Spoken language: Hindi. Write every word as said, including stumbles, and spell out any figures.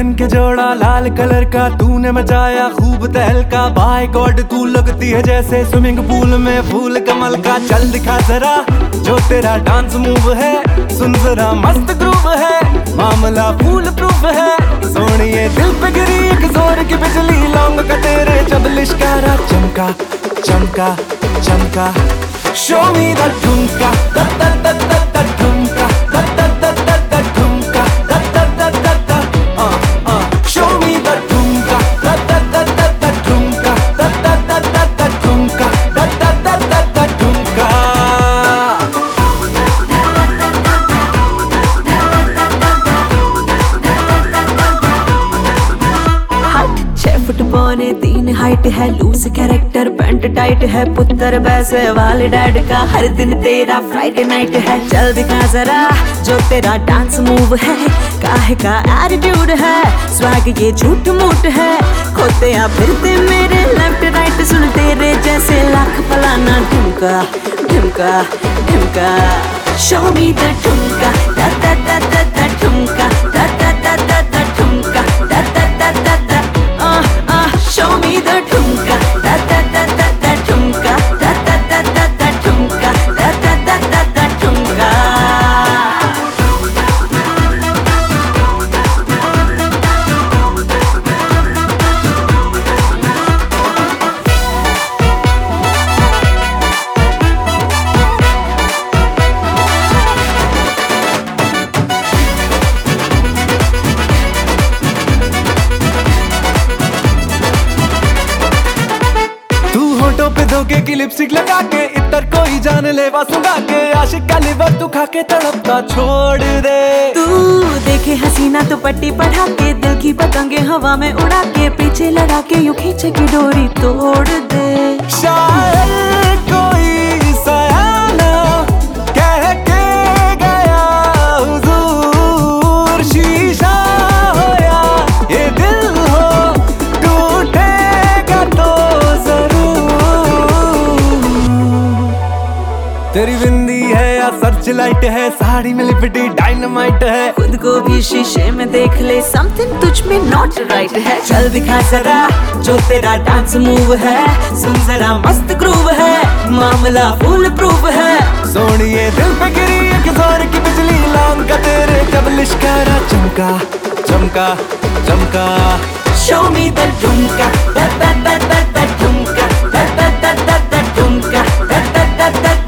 पहन के जोड़ा लाल कलर का तूने मचाया खूब तहलका। बाय गॉड तू लगती है जैसे स्विमिंग पूल में फूल कमल का। चल दिखा जरा जो तेरा डांस मूव है, सुन जरा मस्त ग्रूव है, मामला फूल प्रूफ है। सोनिए दिल पे गिरी एक जोर की बिजली, लौंग का तेरे जब लिश्कारा चमका चमका चमका। शो मी द ठुमका the the the the the ठुमका the the the the the ठुमका the the the the the अ अ। शो मी द ठुमका the the the the the ठुमका the the the the the ठुमका the the the the the ठुमका। फुट पौने तीन हाइट है, लूज कैरेक्टर पैंट टाइट है, पुत्र वैसे वाले डैड का हर दिन तेरा फ्राइडे नाइट है। चल दिखा जरा जो तेरा डांस मूव है, काहे का एटीट्यूड है, स्वैग ये झूठ मूठ है। खोते या फिरते मेरे लेफ्ट राइट, सुन तेरे जैसे लाख फलाना ढुमका ढुमका ढुमका। शो मी द ठुमका दा दा दा दा दा ठुमका दा दा दा दा दा ठुमका दा दा दा दा दा। Show me the ठुमका da da da da da ठुमका da da da da da ठुमका da da da da da ठुमका। होठों पे धोखे की लिपस्टिक लगा के, इतर कोई जान ले सुगा के, आशिक का लिवर तू खा के तड़पता छोड़ दे। तू देखे हसीना तो पट्टी पढ़ा के, दिल की पतंगे हवा में उड़ा के, पीछे लगा के यूं खींचे की डोरी तोड़ दे। शायर कोई सयाना कह के गया हुजूर, शीशा हो या ये दिल हो टूटेगा तो तेरी बिंदी है या सर्च लाइट है, साड़ी में लिपटी डायनामाइट है। खुद को भी शीशे में देख ले, समथिंग तुझ में नॉट राइट है। चल दिखा जरा जो तेरा डांस मूव है, सुन जरा मस्त ग्रूव है, मामला फुल प्रूफ है। सोनिए दिल पे गिरी एक जोर की बिजली, लौंग का तेरे जब लिश्कारा चमका चमका चमका। शो मी द ठुमका the the the the the ठुमका the the the the the ठुमका द द द द